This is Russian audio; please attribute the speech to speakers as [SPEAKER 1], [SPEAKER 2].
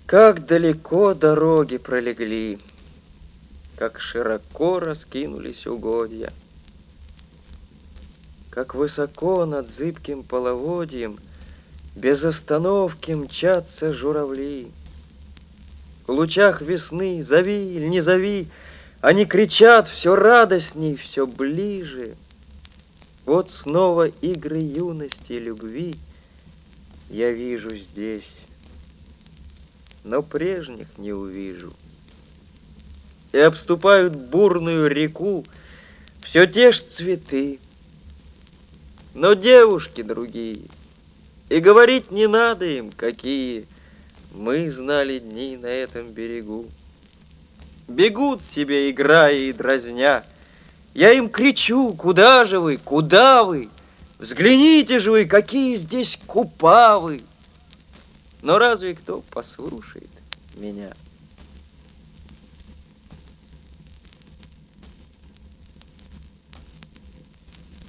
[SPEAKER 1] Как далеко дороги пролегли, как широко раскинулись угодья, как высоко над зыбким половодьем без остановки мчатся журавли. В лучах весны, зови или не зови, они кричат все радостней, все ближе. Вот снова игры юности и любви я вижу здесь, но прежних не увижу. И обступают бурную реку все те ж цветы, но девушки другие, и говорить не надо им, какие мы знали дни на этом берегу. Бегут себе, играя и дразня. Я им кричу: куда же вы, куда вы? Взгляните же вы, какие здесь купавы! Но разве кто послушает меня?